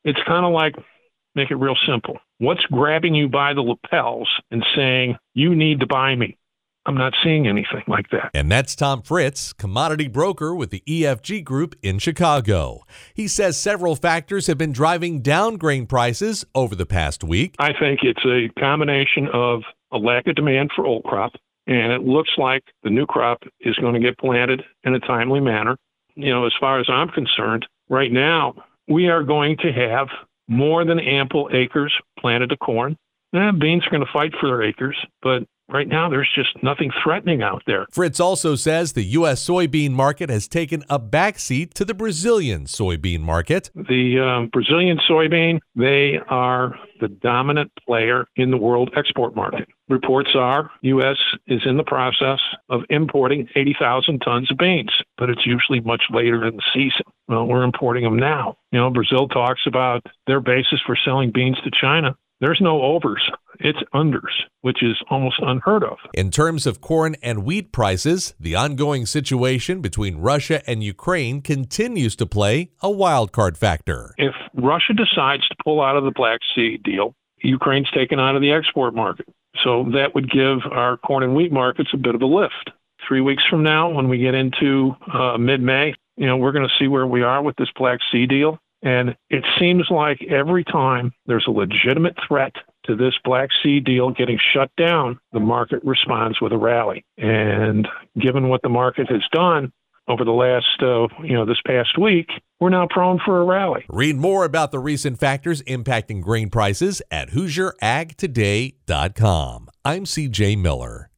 It's kind of like, make it real simple. What's grabbing you by the lapels and saying, you need to buy me? I'm not seeing anything like that. And that's Tom Fritz, commodity broker with the EFG Group in Chicago. He says several factors have been driving down grain prices over the past week. I think it's a combination of a lack of demand for old crop, and it looks like the new crop is going to get planted in a timely manner. As far as I'm concerned, right now, we are going to have more than ample acres planted to corn. Beans are going to fight for their acres, but right now, there's just nothing threatening out there. Fritz also says the U.S. soybean market has taken a backseat to the Brazilian soybean market. The Brazilian soybean, they are the dominant player in the world export market. Reports are U.S. is in the process of importing 80,000 tons of beans, but it's usually much later in the season. Well, we're importing them now. Brazil talks about their basis for selling beans to China. There's no overs. It's unders, which is almost unheard of. In terms of corn and wheat prices, the ongoing situation between Russia and Ukraine continues to play a wild card factor. If Russia decides to pull out of the Black Sea deal, Ukraine's taken out of the export market. So that would give our corn and wheat markets a bit of a lift. 3 weeks from now, when we get into mid-May, we're going to see where we are with this Black Sea deal. And it seems like every time there's a legitimate threat to this Black Sea deal getting shut down, the market responds with a rally. And given what the market has done over the last, this past week, we're now prone for a rally. Read more about the recent factors impacting grain prices at HoosierAgToday.com. I'm CJ Miller.